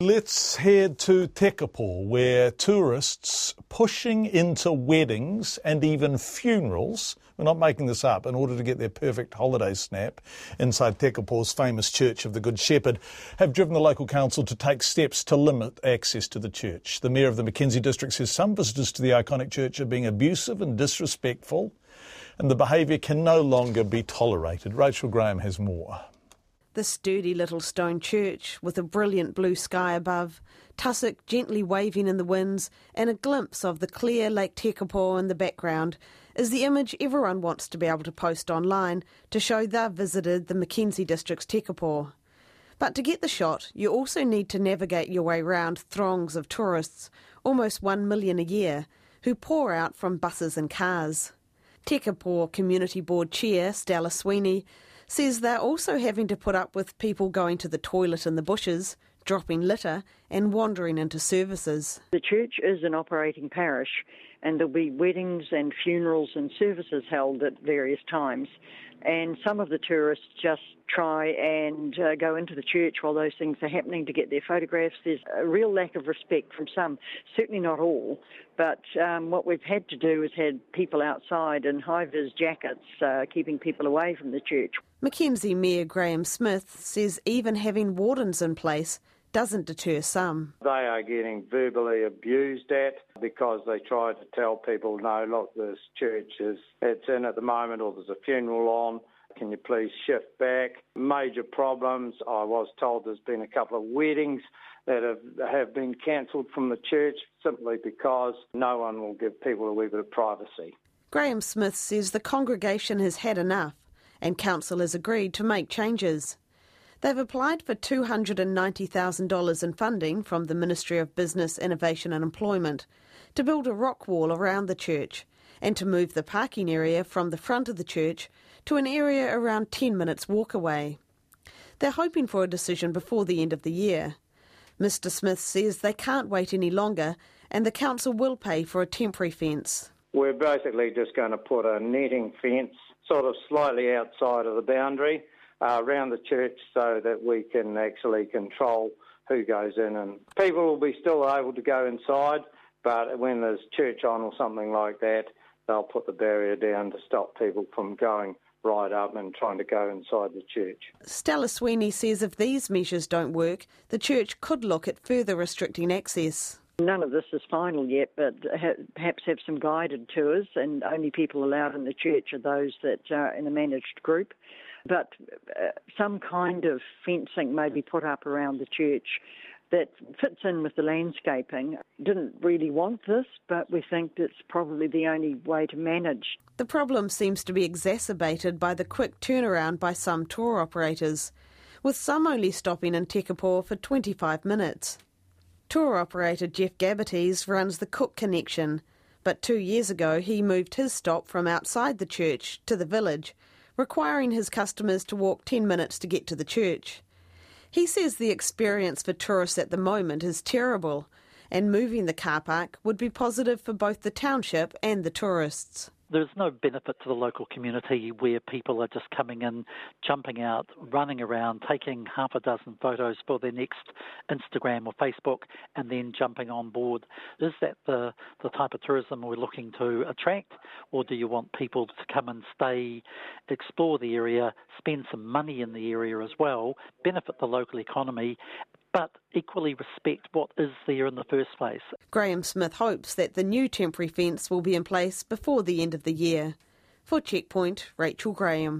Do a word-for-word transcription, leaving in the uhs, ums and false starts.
Let's head to Tekapo, where tourists pushing into weddings and even funerals, we're not making this up, in order to get their perfect holiday snap inside Tekapo's famous Church of the Good Shepherd, have driven the local council to take steps to limit access to the church. The Mayor of the Mackenzie District says some visitors to the iconic church are being abusive and disrespectful, and the behaviour can no longer be tolerated. Rachel Graham has more. The sturdy little stone church, with a brilliant blue sky above, tussock gently waving in the winds, and a glimpse of the clear Lake Tekapo in the background, is the image everyone wants to be able to post online to show they've visited the Mackenzie District's Tekapo. But to get the shot, you also need to navigate your way round throngs of tourists, almost one million a year, who pour out from buses and cars. Tekapo Community Board Chair Stella Sweeney says they're also having to put up with people going to the toilet in the bushes, dropping litter and wandering into services. The church is an operating parish and there'll be weddings and funerals and services held at various times. And some of the tourists just try and uh, go into the church while those things are happening to get their photographs. There's a real lack of respect from some, certainly not all. But um, what we've had to do is had people outside in high-vis jackets, uh, keeping people away from the church. Mackenzie Mayor Graham Smith says even having wardens in place doesn't deter some. They are getting verbally abused at because they try to tell people, no, look, this church is it's in at the moment, or there's a funeral on. Can you please shift back? Major problems. I was told there's been a couple of weddings that have, have been cancelled from the church simply because no one will give people a wee bit of privacy. Graham Smith says the congregation has had enough and council has agreed to make changes. They've applied for two hundred ninety thousand dollars in funding from the Ministry of Business, Innovation and Employment to build a rock wall around the church and to move the parking area from the front of the church to an area around ten minutes walk away. They're hoping for a decision before the end of the year. Mister Smith says they can't wait any longer and the council will pay for a temporary fence. We're basically just going to put a netting fence sort of slightly outside of the boundary uh, around the church so that we can actually control who goes in, and people will be still able to go inside, but when there's church on or something like that, they'll put the barrier down to stop people from going right up and trying to go inside the church. Stella Sweeney says if these measures don't work, the church could look at further restricting access. None of this is final yet, but ha- perhaps have some guided tours, and only people allowed in the church are those that are in a managed group. But uh, some kind of fencing may be put up around the church that fits in with the landscaping. Didn't really want this, but we think it's probably the only way to manage. The problem seems to be exacerbated by the quick turnaround by some tour operators, with some only stopping in Tekapo for twenty-five minutes. Tour operator Jeff Gabbaties runs the Cook Connection, but two years ago he moved his stop from outside the church to the village, requiring his customers to walk ten minutes to get to the church. He says the experience for tourists at the moment is terrible, and moving the car park would be positive for both the township and the tourists. There's no benefit to the local community where people are just coming in, jumping out, running around, taking half a dozen photos for their next Instagram or Facebook and then jumping on board. Is that the, the type of tourism we're looking to attract, or do you want people to come and stay, explore the area, spend some money in the area as well, benefit the local economy, but equally respect what is there in the first place? Graham Smith hopes that the new temporary fence will be in place before the end of the year. For Checkpoint, Rachel Graham.